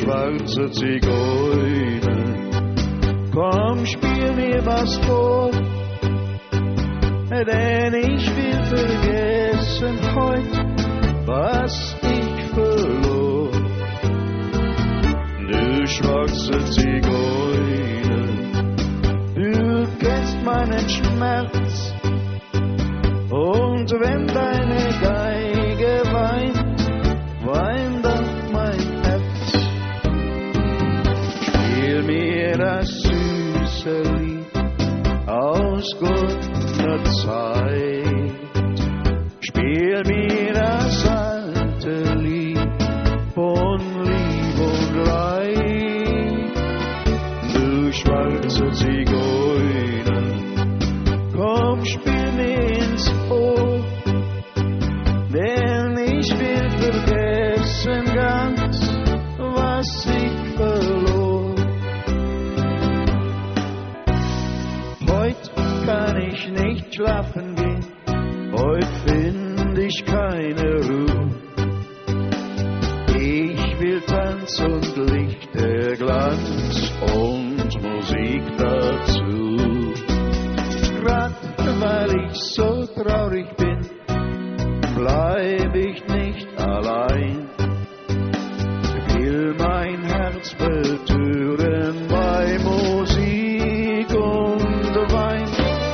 schwarze Zigeuner, komm, spiel mir was vor, denn ich will vergessen heut, was ich verlor. Du schwarze Zigeuner, du kennst meinen Schmerz, und wenn deine Geige weint, weint auch mein Herz. Spiel mir das süße Lied aus goldner Zeit, spiel mir das alte Lied von Lieb und Leid. Du schwarze Zigeuner, komm, spiel mir ins Ohr, denn ich will vergessen ganz, was ich verlor. Heut kann ich nicht schlafen gehen, heut find ich keine Ruhe. Ich will Tanz und Lichterglanz und Musik dazu. Grad weil ich so traurig bin, bleib ich nicht allein. Will mein Herz berühren bei Musik und Wein.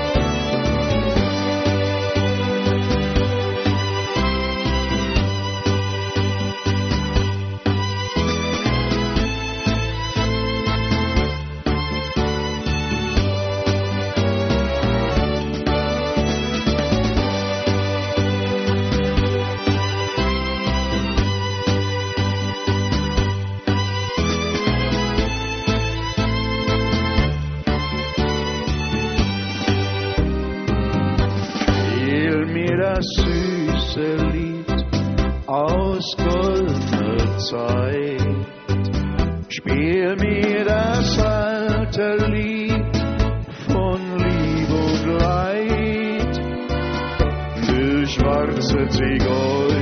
Das süße Lied aus goldner Zeit, spiel mir das alte Lied von Lieb und Leid. Du schwarze Zigeuner,